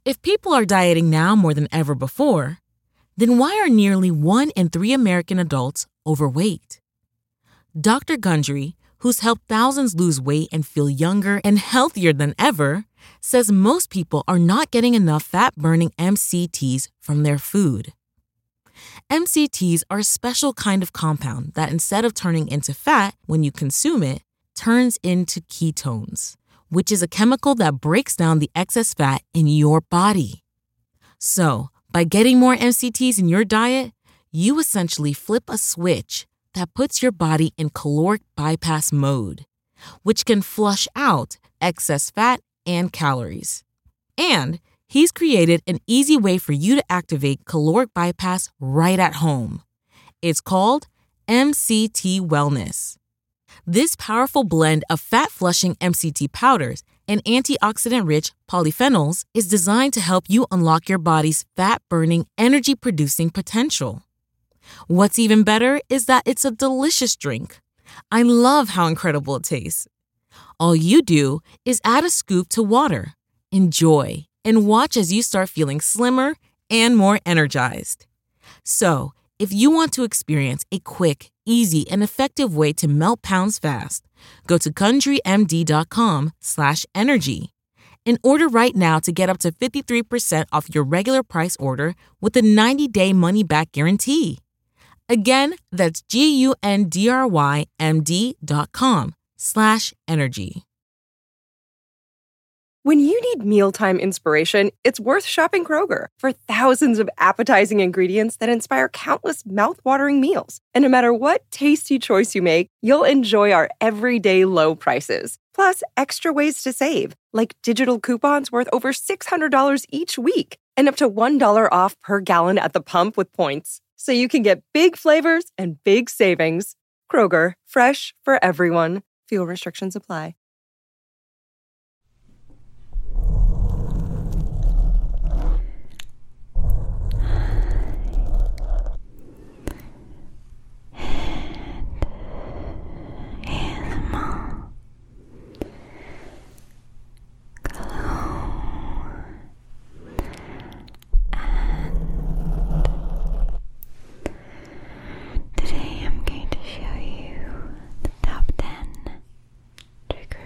If people are dieting now more than ever before, then why are nearly 1 in 3 American adults overweight? Dr. Gundry, who's helped thousands lose weight and feel younger and healthier than ever, says most people are not getting enough fat-burning MCTs from their food. MCTs are a special kind of compound that instead of turning into fat when you consume it, turns into ketones, which is a chemical that breaks down the excess fat in your body. So, by getting more MCTs in your diet, you essentially flip a switch that puts your body in caloric bypass mode, which can flush out excess fat and calories. And he's created an easy way for you to activate caloric bypass right at home. It's called MCT Wellness. This powerful blend of fat-flushing MCT powders and antioxidant-rich polyphenols is designed to help you unlock your body's fat-burning, energy-producing potential. What's even better is that it's a delicious drink. I love how incredible it tastes. All you do is add a scoop to water, enjoy, and watch as you start feeling slimmer and more energized. So, if you want to experience a quick, easy, and effective way to melt pounds fast, go to GundryMD.com/energy and order right now to get up to 53% off your regular price order with a 90-day money-back guarantee. Again, that's GUNDRYMD.com/energy. When you need mealtime inspiration, it's worth shopping Kroger for thousands of appetizing ingredients that inspire countless mouth-watering meals. And no matter what tasty choice you make, you'll enjoy our everyday low prices. Plus, extra ways to save, like digital coupons worth over $600 each week and up to $1 off per gallon at the pump with points. So you can get big flavors and big savings. Kroger, fresh for everyone. Fuel restrictions apply. Today I'm going to show you the top 10 triggers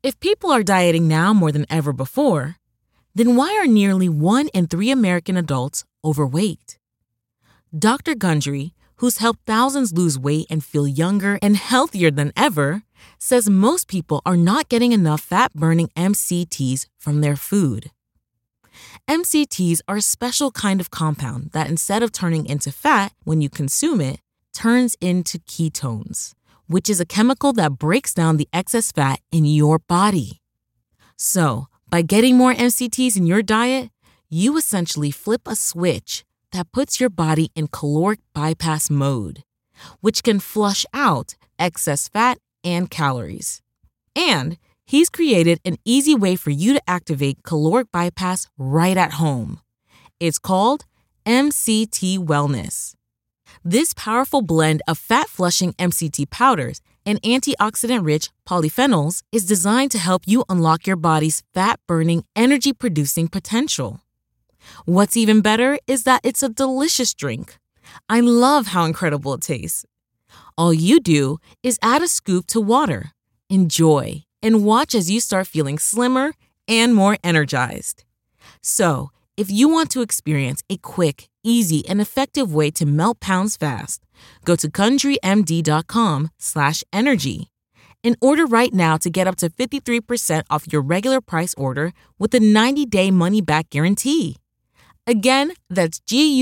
If people are dieting now more than ever before, then why are nearly 1 in 3 American adults overweight? Dr. Gundry, who's helped thousands lose weight and feel younger and healthier than ever, says most people are not getting enough fat-burning MCTs from their food. MCTs are a special kind of compound that, instead of turning into fat when you consume it, turns into ketones, which is a chemical that breaks down the excess fat in your body. So, by getting more MCTs in your diet, you essentially flip a switch that puts your body in caloric bypass mode, which can flush out excess fat and calories. And he's created an easy way for you to activate caloric bypass right at home. It's called MCT Wellness. This powerful blend of fat-flushing MCT powders and antioxidant-rich polyphenols is designed to help you unlock your body's fat-burning, energy-producing potential. What's even better is that it's a delicious drink. I love how incredible it tastes. All you do is add a scoop to water, enjoy, and watch as you start feeling slimmer and more energized. So, if you want to experience a quick, easy, and effective way to melt pounds fast, go to GundryMD.com/energy and order right now to get up to 53% off your regular price order with a 90-day money-back guarantee. Again, that's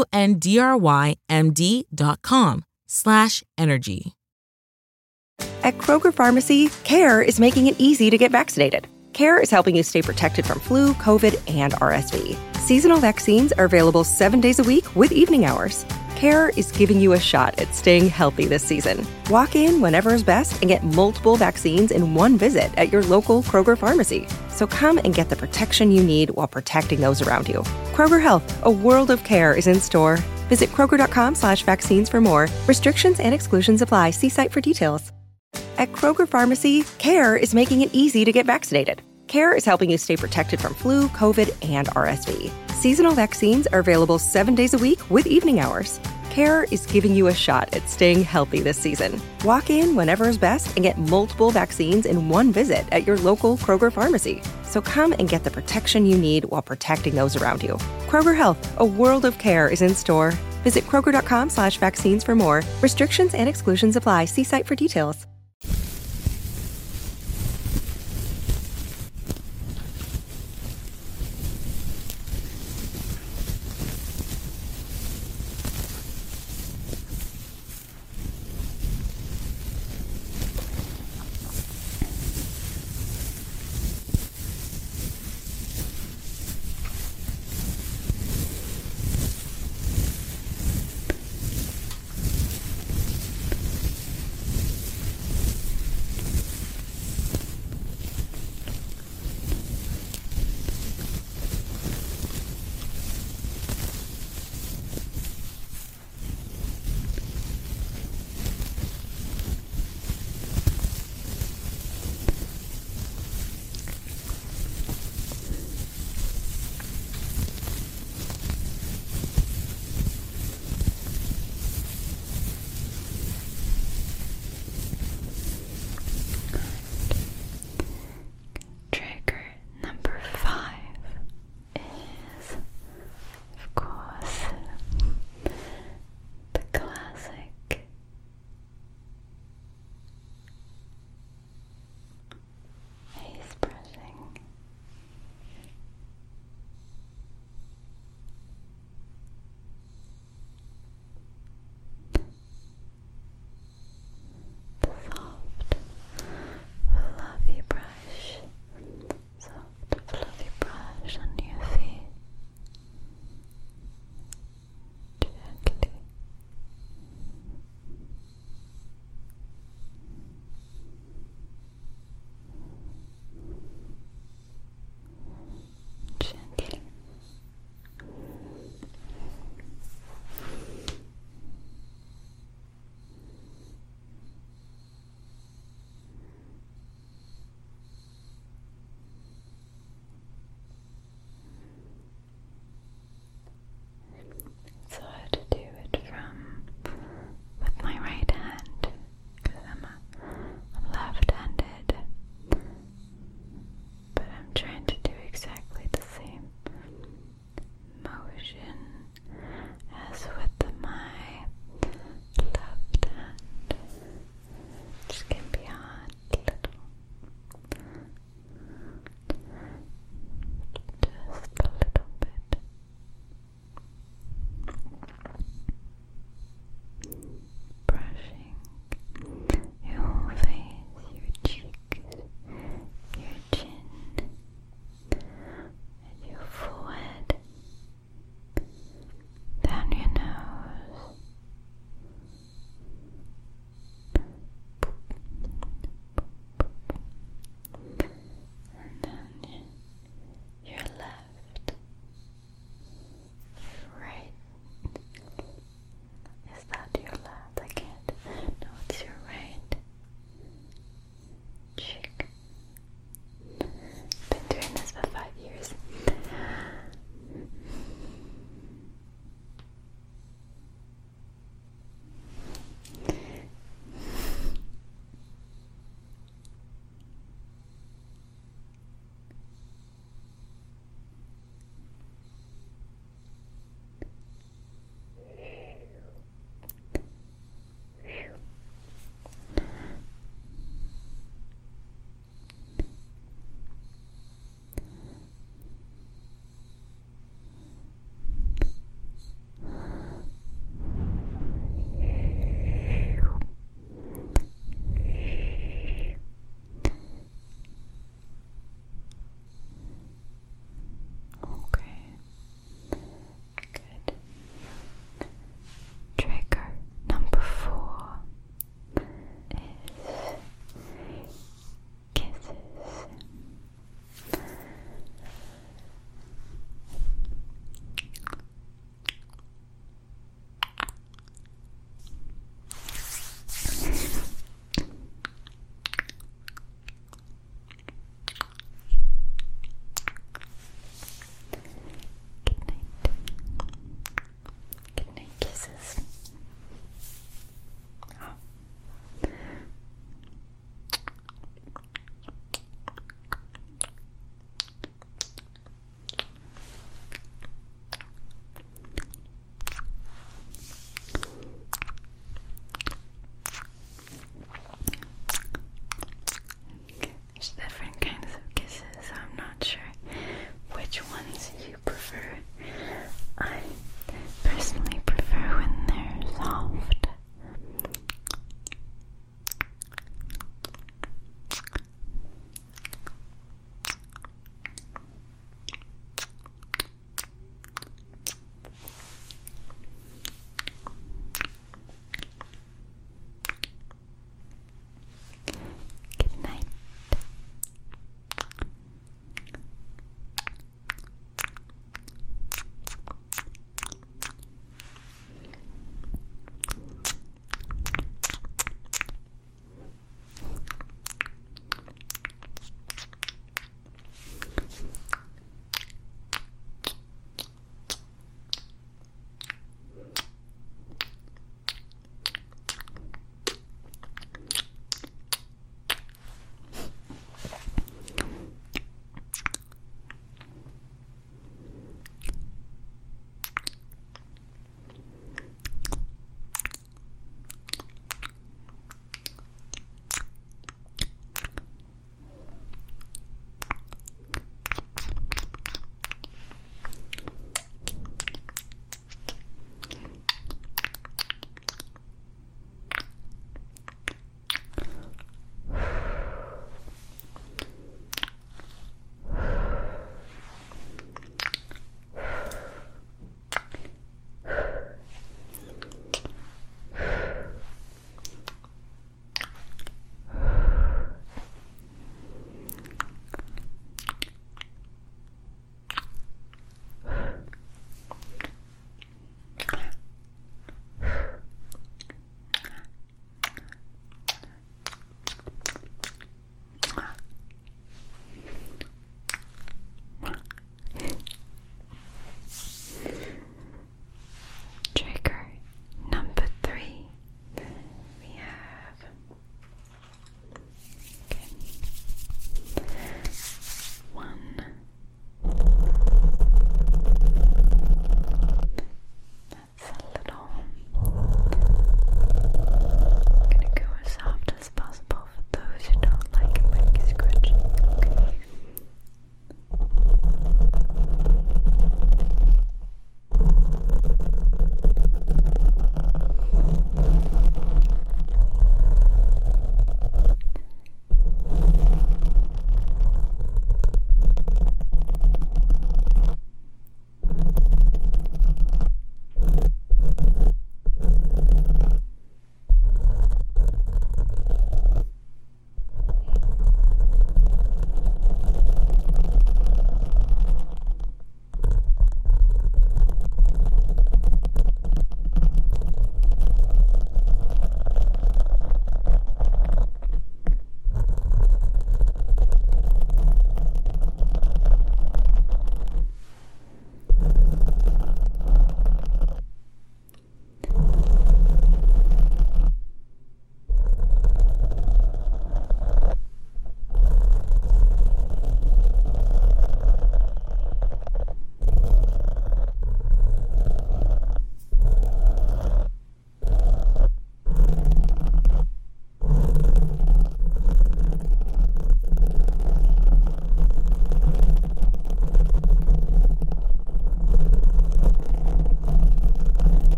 GUNDRYMD.com/energy. At Kroger Pharmacy, CARE is making it easy to get vaccinated. CARE is helping you stay protected from flu, COVID, and RSV. Seasonal vaccines are available 7 days a week with evening hours. CARE is giving you a shot at staying healthy this season. Walk in whenever is best and get multiple vaccines in one visit at your local Kroger Pharmacy. So come and get the protection you need while protecting those around you. Kroger Health, a world of care, is in store. Visit Kroger.com/vaccines for more. Restrictions and exclusions apply. See site for details. At Kroger Pharmacy, CARE is making it easy to get vaccinated. CARE is helping you stay protected from flu, COVID, and RSV. Seasonal vaccines are available 7 days a week with evening hours. CARE is giving you a shot at staying healthy this season. Walk in whenever is best and get multiple vaccines in one visit at your local Kroger Pharmacy. So come and get the protection you need while protecting those around you. Kroger Health, a world of care, is in store. Visit Kroger.com/vaccines for more. Restrictions and exclusions apply. See site for details.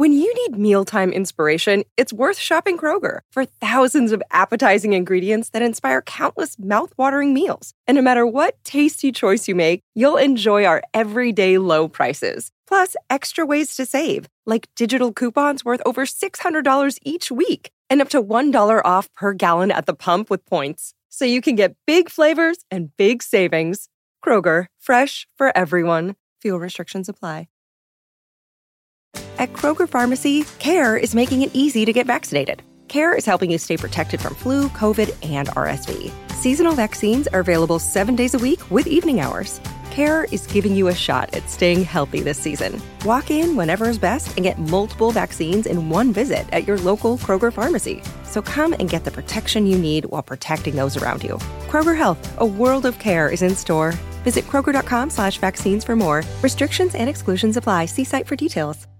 When you need mealtime inspiration, it's worth shopping Kroger for thousands of appetizing ingredients that inspire countless mouth-watering meals. And no matter what tasty choice you make, you'll enjoy our everyday low prices. Plus, extra ways to save, like digital coupons worth over $600 each week and up to $1 off per gallon at the pump with points. So you can get big flavors and big savings. Kroger, fresh for everyone. Fuel restrictions apply. At Kroger Pharmacy, CARE is making it easy to get vaccinated. CARE is helping you stay protected from flu, COVID, and RSV. Seasonal vaccines are available 7 days a week with evening hours. CARE is giving you a shot at staying healthy this season. Walk in whenever is best and get multiple vaccines in one visit at your local Kroger Pharmacy. So come and get the protection you need while protecting those around you. Kroger Health, a world of care, is in store. Visit Kroger.com/vaccines for more. Restrictions and exclusions apply. See site for details.